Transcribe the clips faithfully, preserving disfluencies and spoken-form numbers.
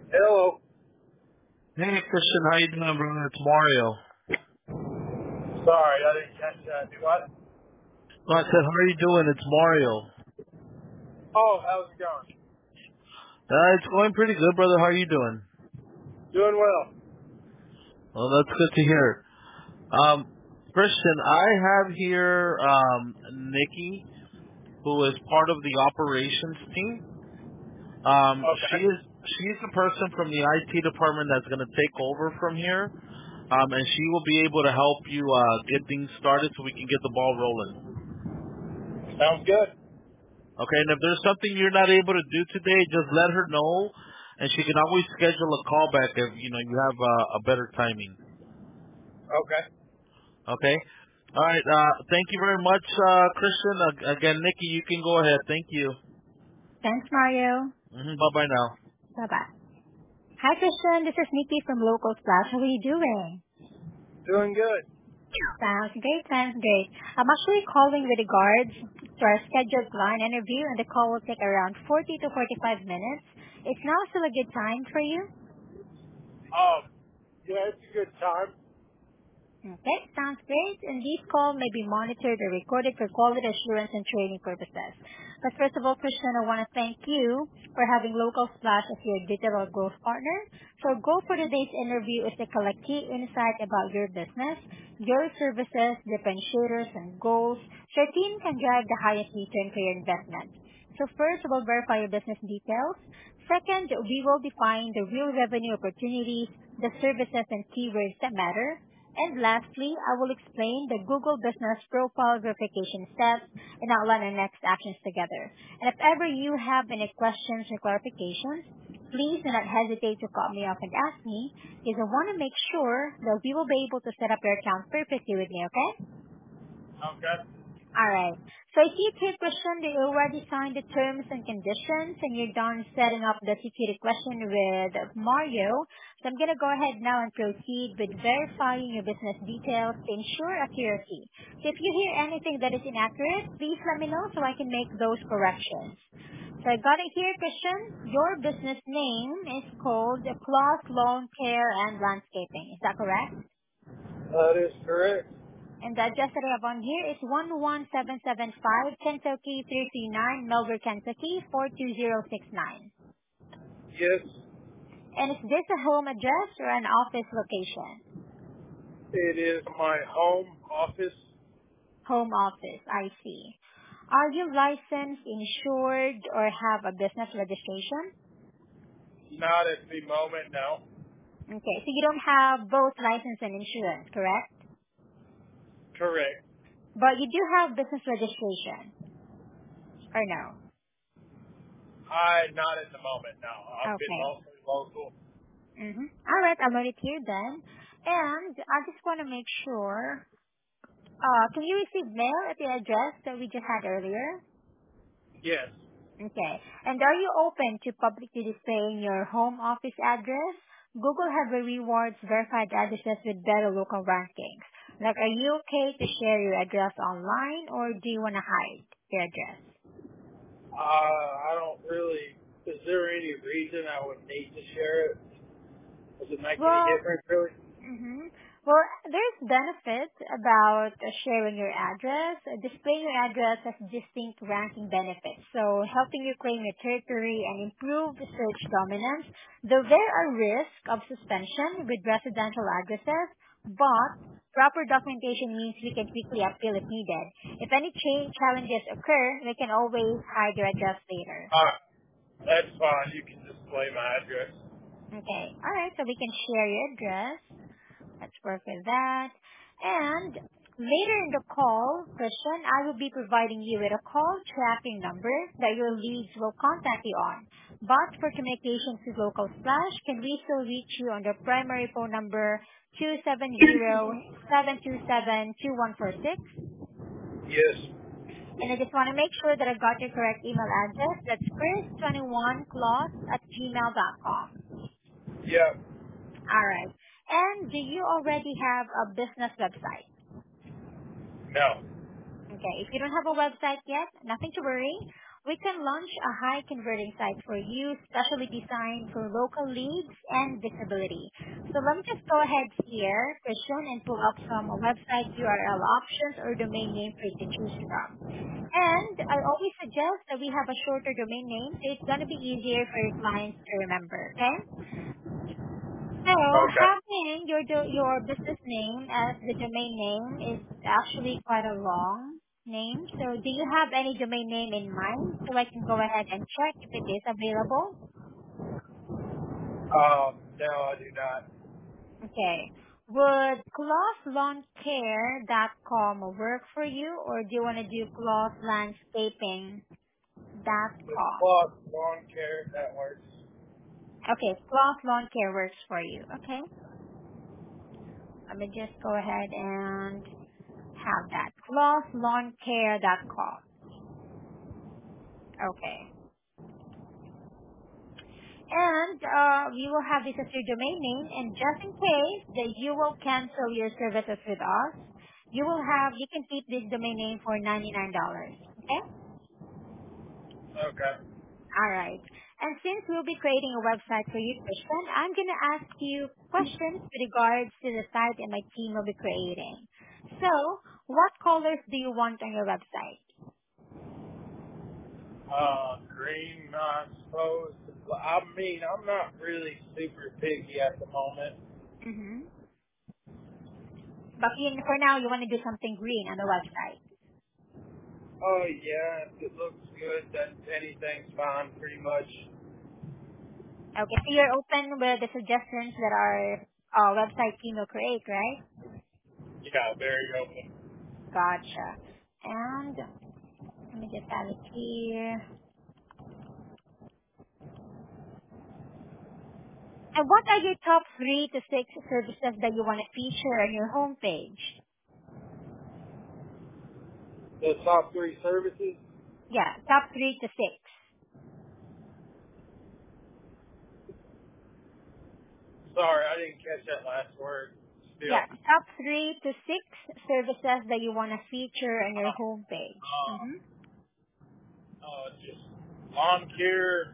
Hello. Hey Christian, how you doing, brother? It's Mario. Sorry, I didn't catch that. Do what? No, I said, how are you doing? It's Mario. Oh, how's it going? Uh, it's going pretty good, brother. How are you doing? Doing well. Well, that's good to hear. Um, Christian, I have here um Nikki, who is part of the operations team. Um, she Okay. is she's the person from the I T department that's going to take over from here. Um, and she will be able to help you uh get things started so we can get the ball rolling. Sounds good. Okay, and if there's something you're not able to do today, just let her know, and she can always schedule a call back if you know you have uh, a better timing. Okay. Okay. All right. Uh, thank you very much, uh, Christian. Uh, again, Nikki, you can go ahead. Thank you. Thanks, Mario. Hmm. Bye bye now. Bye-bye. Hi, Christian. This is Nikki from Local Splash. How are you doing? Doing good. Sounds great. Sounds great. I'm actually calling with regards to our scheduled line interview, and the call will take around forty to forty-five minutes. It's now still a good time for you? Um, yeah, it's a good time. Okay, sounds great. And this call may be monitored or recorded for quality assurance and training purposes. But first of all, Christian, I want to thank you for having Local Splash as your digital growth partner. So goal for today's interview is to collect key insight about your business, your services, differentiators, and goals so your team can drive the highest return for your investment. So first, we'll verify your business details. Second, we will define the real revenue opportunities, the services and keywords that matter. And lastly, I will explain the Google Business Profile verification steps and outline our next actions together. And if ever you have any questions or clarifications, please do not hesitate to cut me off and ask me, because I want to make sure that we will be able to set up your account perfectly with me, okay? Okay. All right. So I see it here, question, that you already signed the terms and conditions and you're done setting up the security question with Mario. So I'm going to go ahead now and proceed with verifying your business details to ensure accuracy. So if you hear anything that is inaccurate, please let me know so I can make those corrections. So I got it here, Christian. Your business name is called Plus Lawn Care and Landscaping. Is that correct? That is correct. And the address that I have on here is one one seven seven five Kentucky three three nine, Melbourne, Kentucky four two zero six nine. Yes, And is this a home address or an office location? it is my home office. Home office, I see. Are you licensed, insured, or have a business registration? Not at the moment, no. Okay, so you don't have both license and insurance, correct? Correct. But you do have business registration, or no? I not at the moment, no. I've been Okay. mostly local. Mm-hmm. All right, I'll note it here then. And I just want to make sure. Uh, can you receive mail at the address that we just had earlier? Yes. Okay. And are you open to publicly displaying your home office address? Google have a rewards verified addresses with better local rankings. Like, are you okay to share your address online, or do you want to hide your address? Uh, I don't really. Is there any reason I would need to share it? Does it make any Well, difference, really? Mm-hmm. Well, there's benefits about uh, sharing your address. Uh, Displaying your address has distinct ranking benefits, so helping you claim your territory and improve search dominance. Though there are risks of suspension with residential addresses, but proper documentation means we can quickly appeal if needed. If any cha- challenges occur, we can always hide your address later. Uh, that's fine. You can display my address. Okay. All right. So we can share your address. Let's work with that. And later in the call, Christian, I will be providing you with a call tracking number that your leads will contact you on. But for communications with Local Splash, can we still reach you on the primary phone number two seven zero seven two seven two one four six? Yes. And I just want to make sure that I got your correct email address. That's chris twenty one claus at gmail dot com. Yeah. All right. And do you already have a business website? No. Okay. If you don't have a website yet, nothing to worry. we can launch a high converting site for you, specially designed for local leads and visibility. So let me just go ahead here, Christian, and pull up some website U R L options or domain name for you to choose from. And I always suggest that we have a shorter domain name, so it's going to be easier for your clients to remember, okay? So Okay. having your do- your business name as the domain name is actually quite a long name. So do you have any domain name in mind so I can go ahead and check if it is available? Um, no, I do not. Okay. Would cloth lawn care dot com work for you, or do you want to do cloth landscaping dot With com? plus lawn care, that works. Okay, cloth lawn care works for you. Okay. Let me just go ahead and have that. cloth lawn care dot com. Okay. And uh, we will have this as your domain name. And just in case that you will cancel your services with us, you will have, you can keep this domain name for ninety-nine dollars. Okay? Okay. All right. And since we'll be creating a website for you, Christian, I'm going to ask you questions with regards to the site and my team will be creating. So, what colors do you want on your website? Uh, green, I suppose. I mean, I'm not really super picky at the moment. Mm-hmm. But in, for now, you want to do something green on the website. Oh, yeah, if it looks good, then anything's fine, pretty much. Okay, so you're open with the suggestions that our uh, website team will create, right? Yeah, very open. Gotcha. And let me just add it here. And what are your top three to six services that you want to feature on your homepage? The top three services? Yeah, top three to six. Sorry, I didn't catch that last word. Yeah, Still. top three to six services that you want to feature on your Uh, homepage. uh, Mm-hmm. uh, just lawn care,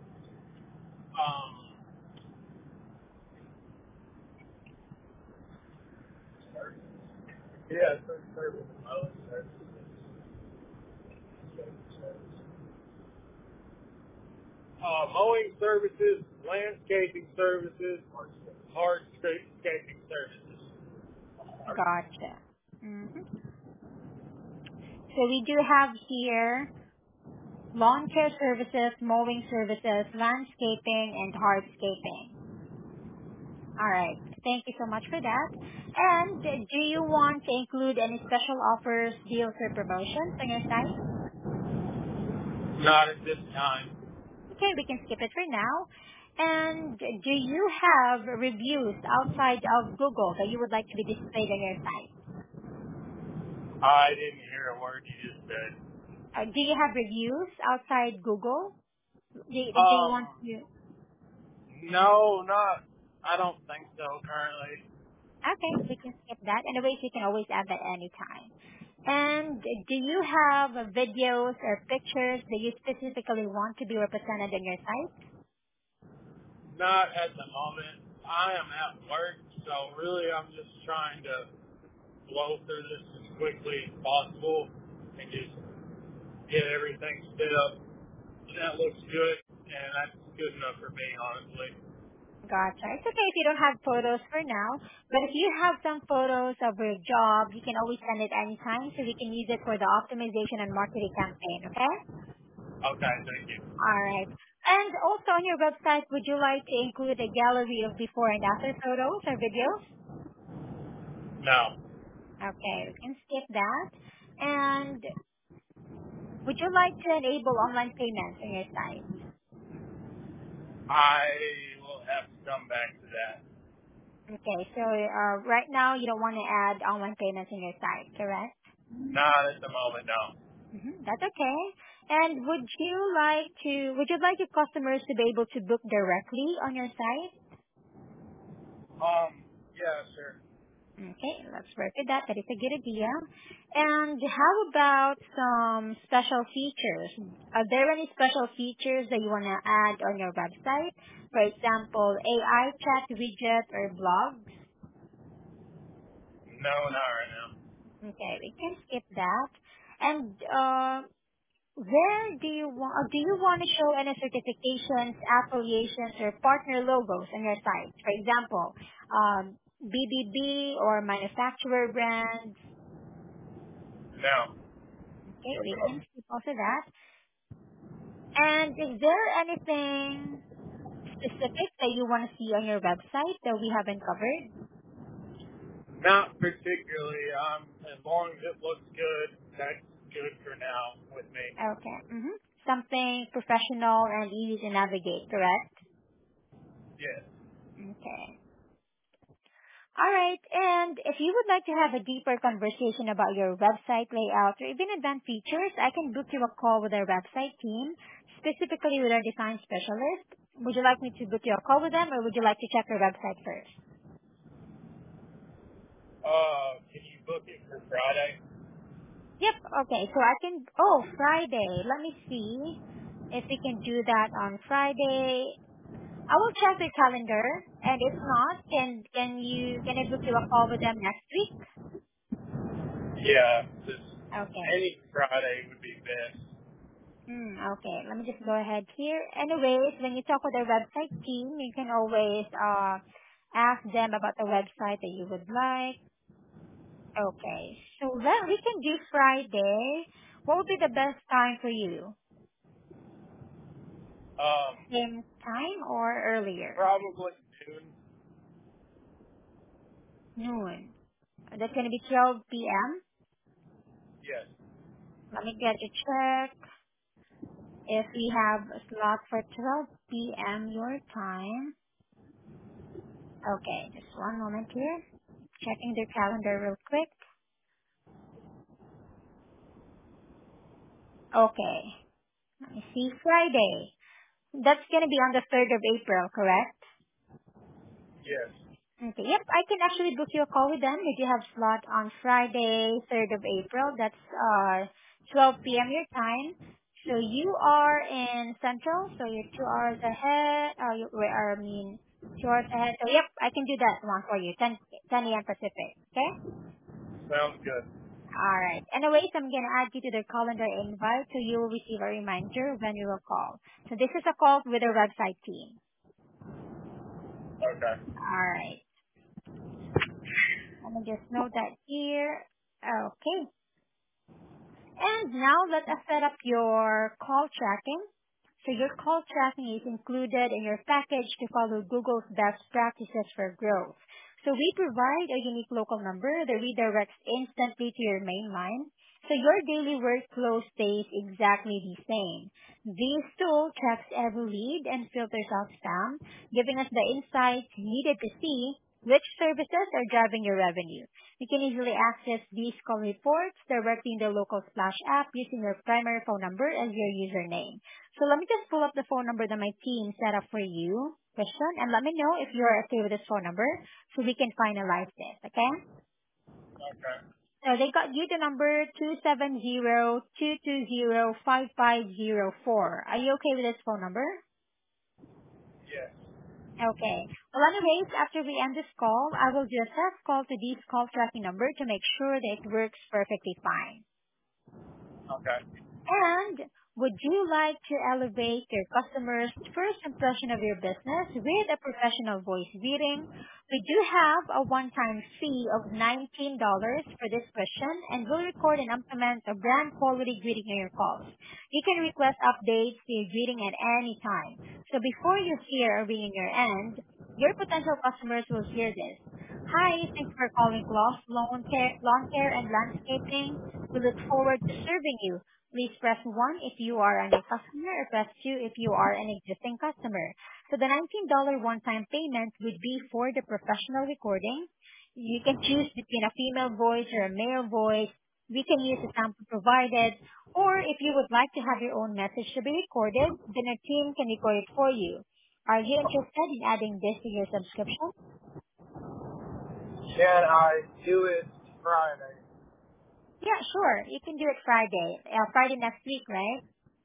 um, service. Yeah, service, service, mowing services, services. Uh, mowing services, landscaping services, hardscaping services. Gotcha. Mm-hmm. So we do have here lawn care services, mowing services, landscaping, and hardscaping. All right. Thank you so much for that. And do you want to include any special offers, deals, or promotions on your site? Not at this time. Okay, we can skip it for now. And do you have reviews outside of Google that you would like to be displayed on your site? I didn't hear a word you just said. Uh, do you have reviews outside Google? Do, do you want Um, to? no, not. I don't think so currently. Okay, we can skip that. Anyways, you can always add that anytime. And do you have videos or pictures that you specifically want to be represented on your site? Not at the moment. I am at work, so really I'm just trying to blow through this as quickly as possible and just get everything set up. That looks good, and that's good enough for me, honestly. Gotcha. It's okay if you don't have photos for now, but if you have some photos of your job, you can always send it anytime so we can use it for the optimization and marketing campaign, okay? Okay, thank you. Alright. And also on your website, would you like to include a gallery of before and after photos or videos? No, Okay, we can skip that. And would you like to enable online payments on your site? I will have to come back to that. Okay, so uh, right now you don't want to add online payments on your site, correct? Not at the moment, no. Mm-hmm, that's okay. And would you like to, would you like your customers to be able to book directly on your site? Um, yeah, sure. Okay, let's work with that. That is a good idea. And how about some special features? Are there any special features that you want to add on your website? For example, A I chat widget or blogs? No, not right now. Okay, we can skip that. And uh, where do you want? Do you want to show any certifications, affiliations, or partner logos on your site? For example, um, B B B or manufacturer brands. No. Okay, we can skip also that. And is there anything specific that you want to see on your website that we haven't covered? Not particularly. Um, as long as it looks good, that's good for now with me. Okay. Mm-hmm. Something professional and easy to navigate, correct? Yes. Okay. All right. And if you would like to have a deeper conversation about your website layout or even advanced features, I can book you a call with our website team, specifically with our design specialist. Would you like me to book you a call with them or would you like to check your website first? Uh, can you book it for Friday? Yep. Okay. So I can, oh, Friday. Let me see if we can do that on Friday. I will check the calendar and if not, can, can you, can I book you a call with them next week? Yeah, just Okay. any Friday would be best. Hmm, okay, let me just go ahead here. Anyways, when you talk with the website team, you can always uh ask them about the website that you would like. Okay, so then we can do Friday. What would be the best time for you? Um, Same time or earlier? probably noon. Noon. That's gonna be twelve p m. Yes. Let me get to check if we have a slot for twelve p m your time. Okay, just one moment here. Checking the calendar real quick. Okay. Let me see. Friday. That's gonna be on the third of April, correct? Yes. Okay. Yep, I can actually book you a call with them if you have slot on Friday, third of April. That's uh twelve p m your time. So you are in Central, so you're two hours ahead. Uh, you, wait, I mean, two hours ahead. So yep, I can do that one for you. ten ten a m Pacific. Okay. Sounds good. All right. Anyways, I'm gonna add you to the calendar invite, so you will receive a reminder when we will call. So this is a call with our website team. Okay. All right. Let me just note that here. Okay. And now let us set up your call tracking. So your call tracking is included in your package to follow Google's best practices for growth. So we provide a unique local number that redirects instantly to your main line. So your daily workflow stays exactly the same. This tool tracks every lead and filters out spam, giving us the insights needed to see which services are driving your revenue. You can easily access these call reports directly in the local Splash app using your primary phone number as your username. So let me just pull up the phone number that my team set up for you, Christian, and let me know if you're okay with this phone number so we can finalize this, okay? Okay. So they got you the number two seven zero two two zero five five zero four. Are you okay with this phone number? Yes. Okay. Well, anyways, after we end this call, I will do a test call to this call tracking number to make sure that it works perfectly fine. Okay. And would you like to elevate your customers' first impression of your business with a professional voice reading? We do have a one-time fee of nineteen dollars for this question and will record and implement a brand quality greeting in your calls. You can request updates to your greeting at any time. So before you hear a ring in your end, your potential customers will hear this. Hi, thanks for calling Gloss Lawn Care, Lawn Care and Landscaping. We look forward to serving you. Please press one if you are a new customer or press two if you are an existing customer. So the nineteen dollars one-time payment would be for the professional recording. You can choose between a female voice or a male voice. We can use the sample provided. Or if you would like to have your own message to be recorded, then a team can record it for you. Are you interested in adding this to your subscription? Can I do it Friday? Yeah, sure. You can do it Friday. Uh, Friday next week, right?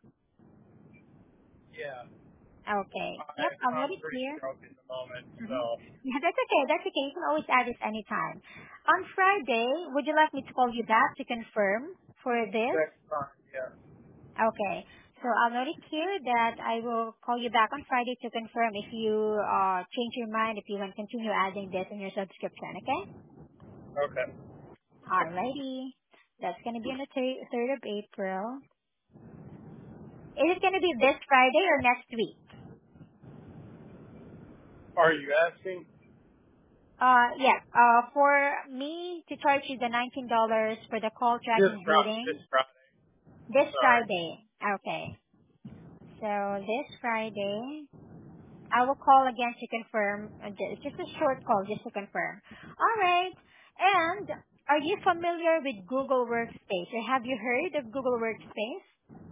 Yeah. Okay. I, Yep, I'll note I'm it pretty here. broke at the moment, Mm-hmm. so Yeah, that's okay. That's okay. You can always add this anytime. On Friday, would you like me to call you back to confirm for this? that's fine. Yeah. Okay. So I'll note it here that I will call you back on Friday to confirm if you uh change your mind, if you want to continue adding this in your subscription, okay? Okay. Alrighty. That's going to be on the thir- third of April. Is it going to be this Friday or next week? Are you asking? Uh, yeah. Uh, for me to charge you the nineteen dollars for the call This tracking Friday. greeting, This Friday. this Sorry. Friday. Okay. So this Friday, I will call again to confirm. uh, ju- Just a short call, just to confirm. All right. And are you familiar with Google Workspace? Or have you heard of Google Workspace?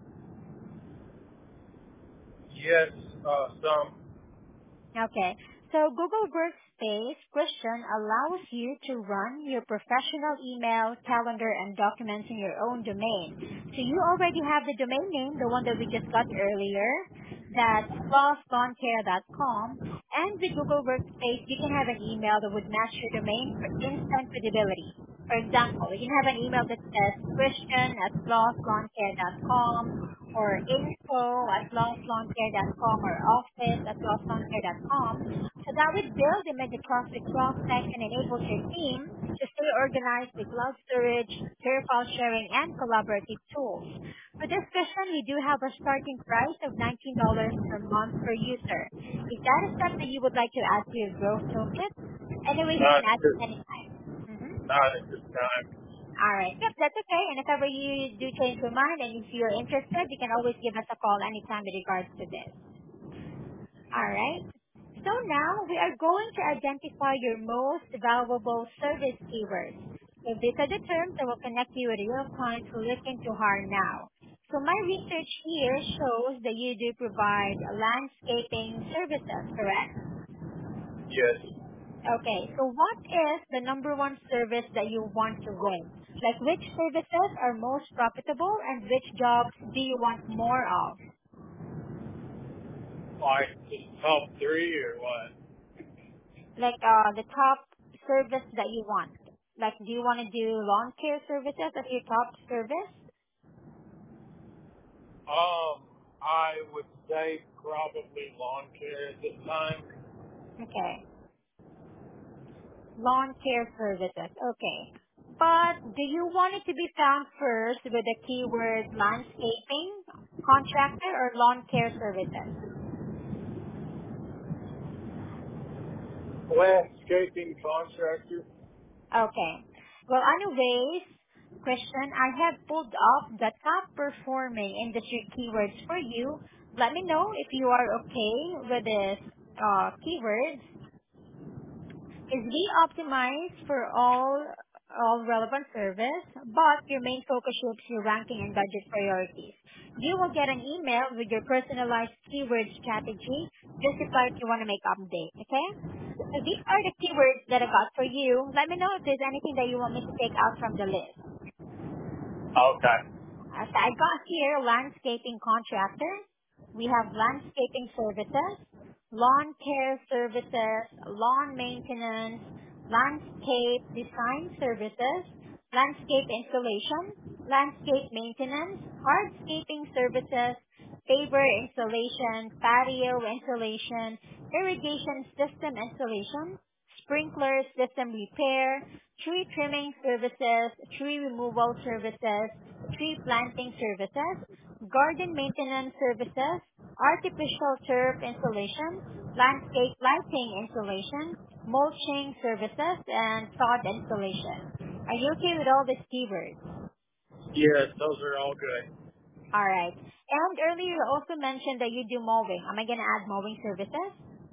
Yes. Uh, some. Okay. So Google Workspace, Christian, allows you to run your professional email, calendar, and documents in your own domain. So you already have the domain name, the one that we just got earlier. That's floss lawn care dot com. And with Google Workspace, you can have an email that would match your domain for instant credibility. For example, you can have an email that says Christian at floss lawn care dot com or info at losslawncare dot com or office at losslawncare dot com. So that would build immediate trust with prospects and enables your team to stay organized with cloud storage, clear file sharing, and collaborative tools. For this session, we do have a starting price of nineteen dollars per month per user. Is that a step that you would like to add to your growth toolkit? Anyways, you Not can add it this. anytime. Mm-hmm. Not at this time. All right. Yep, that's okay. And if ever you do change your mind and if you're interested, you can always give us a call anytime with regards to this. All right. So now we are going to identify your most valuable service keywords. So these are the terms that will connect you with real clients who are looking to hire now. So my research here shows that you do provide landscaping services, correct? Yes. Okay, so what is the number one service that you want to win? Like which services are most profitable and which jobs do you want more of? Like just top three or what? Like uh, the top service that you want. Like do you want to do lawn care services as your top service? Um, I would say probably lawn care at this time. Okay, lawn care services. Okay. But do you want it to be found first with the keyword landscaping, contractor, or lawn care services? Landscaping contractor. Okay. Well, anyways, Christian, I have pulled up the top performing industry keywords for you. Let me know if you are okay with this uh, keywords. Is we optimize for all all relevant service, but your main focus shapes your ranking and budget priorities. You will get an email with your personalized keyword strategy. Just reply if you want to make update, okay? So these are the keywords that I got for you. Let me know if there's anything that you want me to take out from the list. Okay. Uh, so I got here landscaping contractor. We have landscaping services, lawn care services, lawn maintenance, landscape design services, landscape installation, landscape maintenance, hardscaping services, paver installation, patio installation, irrigation system installation, sprinkler system repair, tree trimming services, tree removal services, tree planting services, garden maintenance services, artificial turf installation, landscape lighting installation, mulching services, and sod installation. Are you okay with all these keywords? Yes, those are all good. All right. And earlier you also mentioned that you do mowing. Am I going to add mowing services?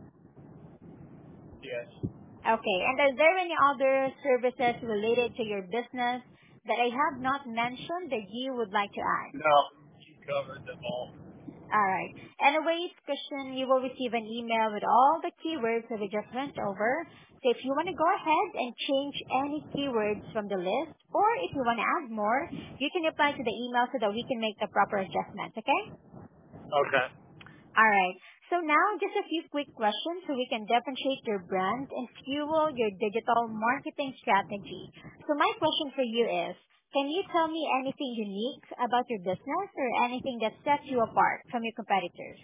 Yes. Okay. And are there any other services related to your business that I have not mentioned that you would like to add? No, you covered them all. All right. Anyways, Christian, you will receive an email with all the keywords that we just went over. So if you want to go ahead and change any keywords from the list, or if you want to add more, you can reply to the email so that we can make the proper adjustments, okay? Okay. All right. So now, just a few quick questions so we can differentiate your brand and fuel your digital marketing strategy. So my question for you is, can you tell me anything unique about your business or anything that sets you apart from your competitors?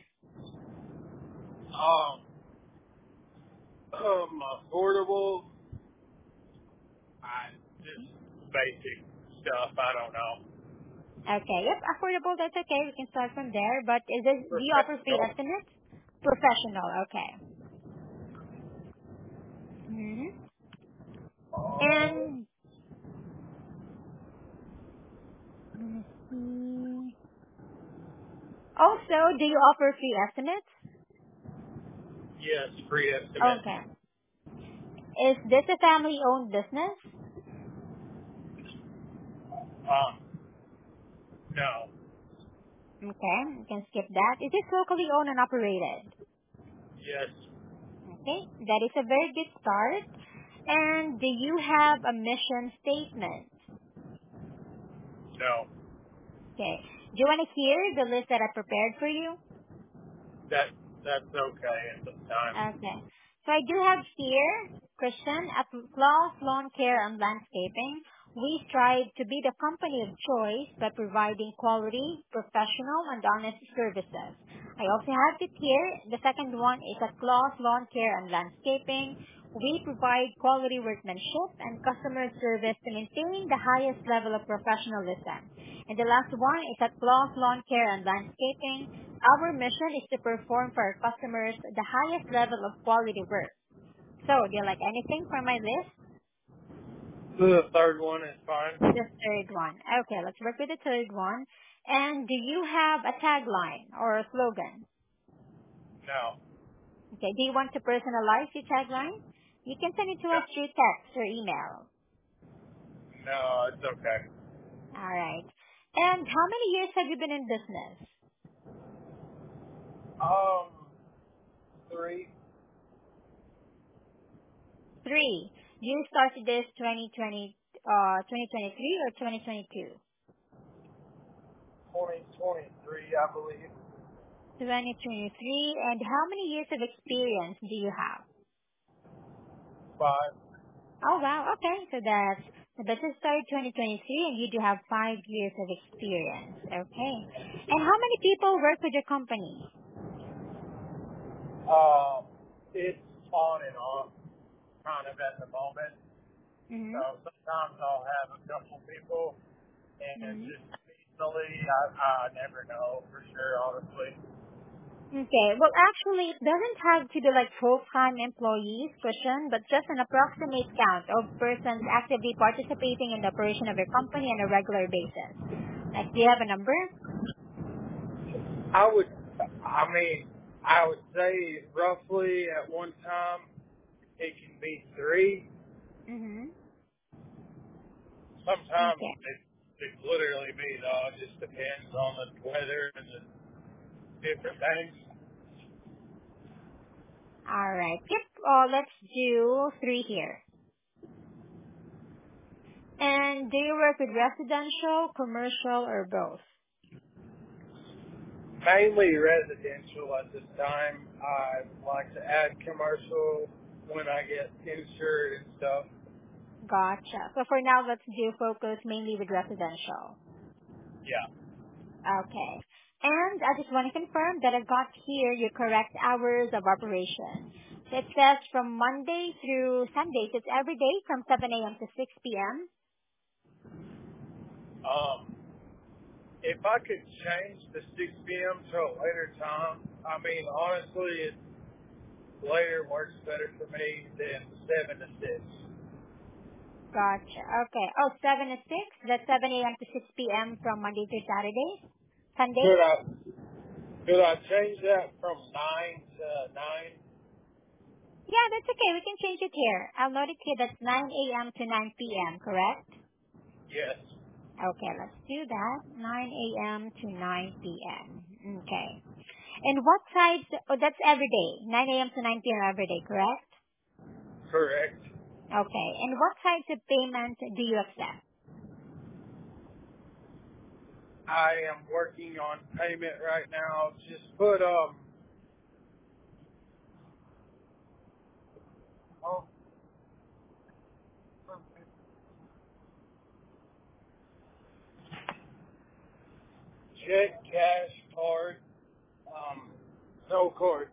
Um, um, affordable. I just basic stuff. I don't know. Okay, yep, affordable, that's okay. We can start from there. But is this, do you offer free Professional. estimates? Professional, okay. Mm-hmm. And, let me see. Also, do you offer free estimates? Yes, free estimate. Okay. Is this a family-owned business? Um, no. Okay, you can skip that. Is this locally owned and operated? Yes. Okay, that is a very good start. And do you have a mission statement? No. Okay. Do you want to hear the list that I prepared for you? That that's okay at the time. Okay. So I do have here, Christian, at Claus Lawn Care and Landscaping, we strive to be the company of choice by providing quality, professional, and honest services. I also have it here. The second one is at Claus Lawn Care and Landscaping. We provide quality workmanship and customer service to maintain the highest level of professionalism. And the last one is at Claus Lawn Care and Landscaping. Our mission is to perform for our customers the highest level of quality work. So, do you like anything from my list? The third one is fine. The third one. Okay, let's work with the third one. And do you have a tagline or a slogan? No. Okay, do you want to personalize your tagline? You can send it to No. us through text or email. No, it's okay. All right. And how many years have you been in business? Um, three, Three. You started this twenty twenty, uh, twenty twenty-three or twenty twenty-two? twenty twenty-three, I believe. twenty twenty-three. And how many years of experience do you have? Five. Oh, wow. Okay. So that's the business started twenty twenty-three, and you do have five years of experience. Okay. And how many people work with your company? Um, it's on and off, kind of at the moment. So Mm-hmm. sometimes I'll have a couple people, and Mm-hmm. just seasonally, I, I never know for sure, honestly. Okay. Well, actually, it doesn't have to be like full-time employees, Christian, but just an approximate count of persons actively participating in the operation of your company on a regular basis. Like, do you have a number? I would, I mean, I would say roughly at one time it can be three. Mm-hmm. Sometimes Okay. it, it's literally me though. It just depends on the weather and the different things. All right. Yep. Uh, let's do three here. And do you work with residential, commercial, or both? Mainly residential at this time. I like to add commercial when I get insured and stuff. Gotcha. So for now, let's do focus mainly with residential. Yeah. Okay. And I just want to confirm that I got here your correct hours of operation. So it says from Monday through Sunday. So it's every day from seven a.m. to six p.m. Um, if I could change the six p.m. to a later time, I mean, honestly, it, later works better for me than seven to six. Gotcha. Okay. Oh, seven to six. That's seven a.m. to six p.m. from Monday to Saturday. Sunday? Could I could I change that from nine to nine? Yeah, that's okay. We can change it here. I'll note it here. That's nine a.m. to nine p.m., correct? Yes. Okay, let's do that. nine a.m. to nine p.m. Okay. And what size? Oh, that's every day, nine a.m. to nine p.m. every day, correct? Correct. Okay. And what types of payment do you accept? I am working on payment right now. Just put um oh, check, cash, card, um, no card,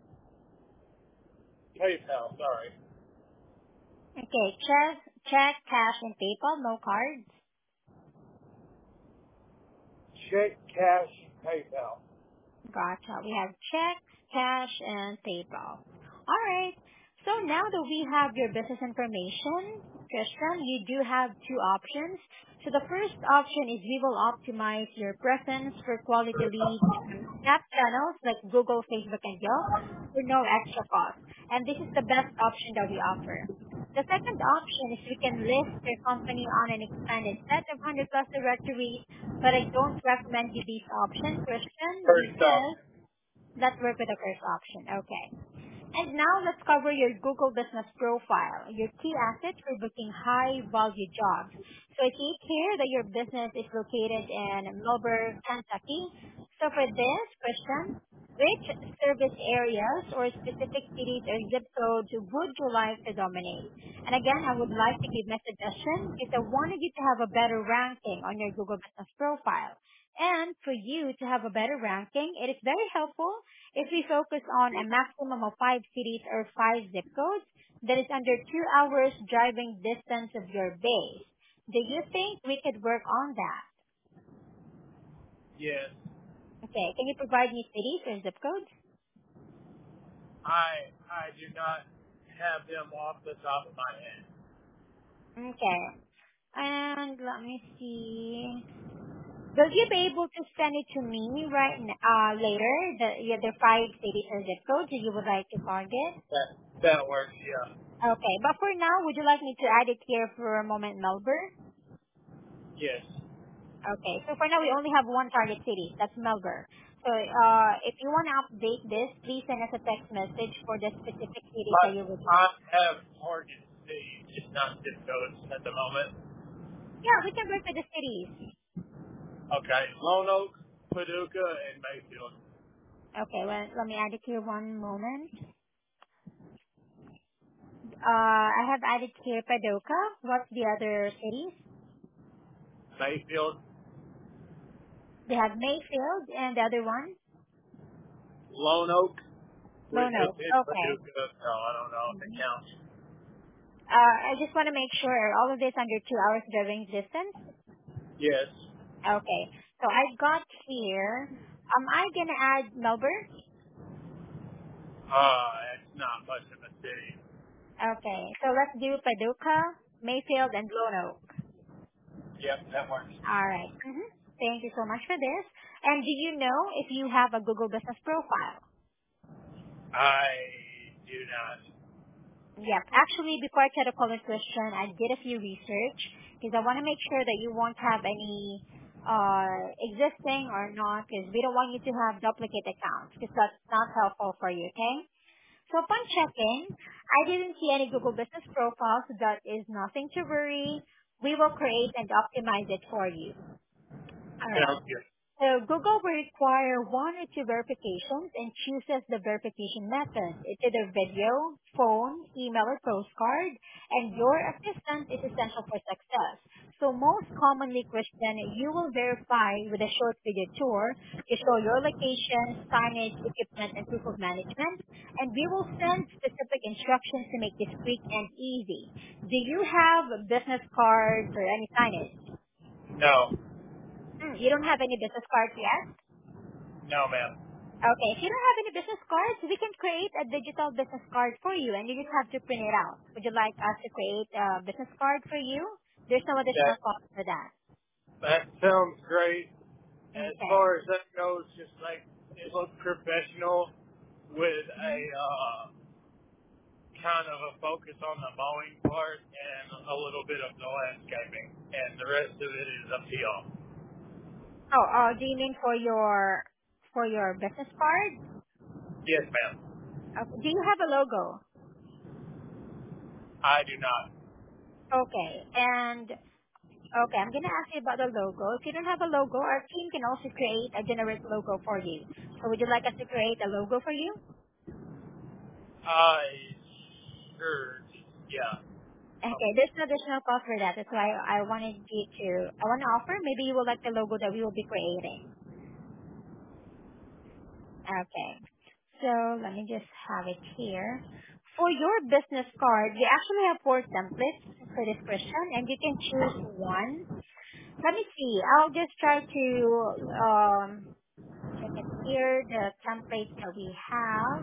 PayPal. Sorry, Okay. Check, check, cash, and PayPal. No cards. check, cash, PayPal. Gotcha. We have checks, cash, and PayPal. All right. So now that we have your business information, Christian, you do have two options. So the first option is we will optimize your presence for quality leads from snap channels like Google, Facebook, and Yelp for no extra cost. And this is the best option that we offer. The second option is we can list your company on an expanded set of one hundred plus directories, but I don't recommend you this option, Christian, First because option. let's work with the first option. Okay. And now let's cover your Google Business Profile, your key assets for booking high value jobs. So I see here that your business is located in Melbourne, Kentucky. So for this question, which service areas or specific cities or zip codes would you like to dominate? And again, I would like to give my suggestion because I wanted you to have a better ranking on your Google Business Profile. And for you to have a better ranking, it is very helpful if we focus on a maximum of five cities or five zip codes that is under two hours driving distance of your base. Do you think we could work on that? Yes, Okay, can you provide me cities or zip codes? I I do not have them off the top of my head. Okay, and let me see. Will you be able to send it to me right n- uh, later, the, yeah, the five cities or zip codes that you would like to target? That that works. Yeah. Okay, but for now, would you like me to add it here for a moment, Melbourne? Yes. Okay. So for now, we only have one target city. That's Melbourne. So uh, if you want to update this, please send us a text message for the specific cities that But you would I like. have target cities, just not zip codes at the moment. Yeah, we can work with the cities. Okay. Lone Oak, Paducah, and Mayfield. Okay, well, let me add it here one moment. Uh, I have added here Paducah. What's the other cities? Mayfield, They have Mayfield and the other one? Lone Oak, which Lone is Oak. in Okay. Paducah. No, I don't know if it Mhm. counts. Uh, I just want to make sure all of this under two hours driving distance. Yes. Okay. So I got here. Am I gonna add Melbourne? Uh, it's not much of a city. Okay, so let's do Paducah, Mayfield, and Lone Oak. Yep, that works. All right. Mm-hmm. Thank you so much for this. And do you know if you have a Google Business Profile? I do not. Yep. Actually, before I try to call a question, I did a few research because I want to make sure that you won't have any uh existing or not because we don't want you to have duplicate accounts because that's not helpful for you, okay? So upon checking, I didn't see any Google Business Profile, so that is nothing to worry. We will create and optimize it for you. All right. Sounds good. So Google will require one or two verifications and chooses the verification method. It's either video, phone, email, or postcard, and your assistant is essential for success. So most commonly, Christian, you will verify with a short video tour to show your location, signage, equipment, and proof of management, and we will send specific instructions to make this quick and easy. Do you have business cards or any signage? No. Hmm, you don't have any business cards yet? No, ma'am. Okay, if you don't have any business cards, we can create a digital business card for you and you just have to print it out. Would you like us to create a business card for you? There's no That additional cost for that. that sounds great. As Okay. far as that goes, just like it looks professional with a Mhm. uh, kind of a focus on the mowing part and a little bit of the landscaping, and the rest of it is up to y'all. Oh, uh, do you mean for your for your business card? Yes, ma'am. Okay. Do you have a logo? I do not. Okay. And okay, I'm gonna ask you about the logo. If you don't have a logo, our team can also create a generic logo for you. So would you like us to create a logo for you? I sure. Yeah. Okay, there's no additional cost for that. That's why I wanted you to, I want to offer, maybe you will like the logo that we will be creating. Okay. So let me just have it here. For your business card, we actually have four templates for this question, and you can choose one. Let me see. I'll just try to um, check it here, the templates that we have.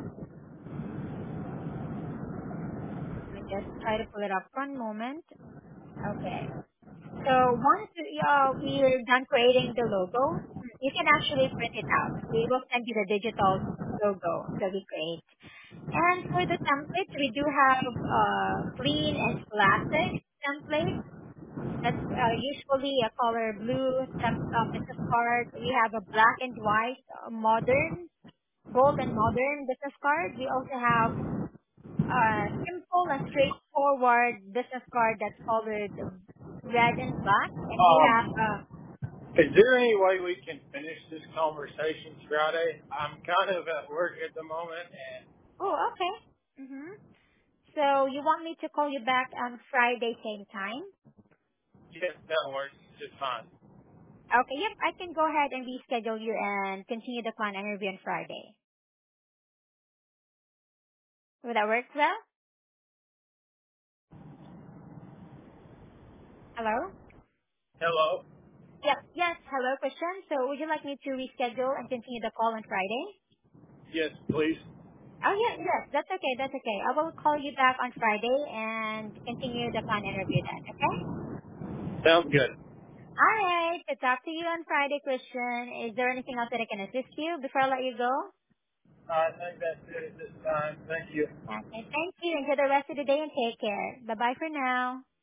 Let me just try to pull it up one moment. Okay. So once uh, we're done creating the logo, you can actually print it out. We will send you the digital logo that we create. And for the template, we do have uh, clean and classic template. That's uh, usually a color blue temp- uh, business card. We have a black and white uh, modern, bold and modern business card. We also have a simple and straightforward business card that's colored red and black. And we have Um, uh, is there any way we can finish this conversation Friday? I'm kind of at work at the moment, and oh, okay. Mhm. So you want me to call you back on Friday same time? yes, that works just fine. Okay, yep, I can go ahead and reschedule you and continue the client interview on Friday. Would that work well? Hello? Hello? Yep, yes, hello, Christian. So would you like me to reschedule and continue the call on Friday? Yes, please. Oh, yeah, yes, that's okay, that's okay. I will call you back on Friday and continue the client interview then, okay? Sounds good. All right, to talk to you on Friday, Christian. Is there anything else that I can assist you before I let you go? I think that's it at this time. Thank you. Okay, thank you. Enjoy the rest of the day and take care. Bye-bye for now.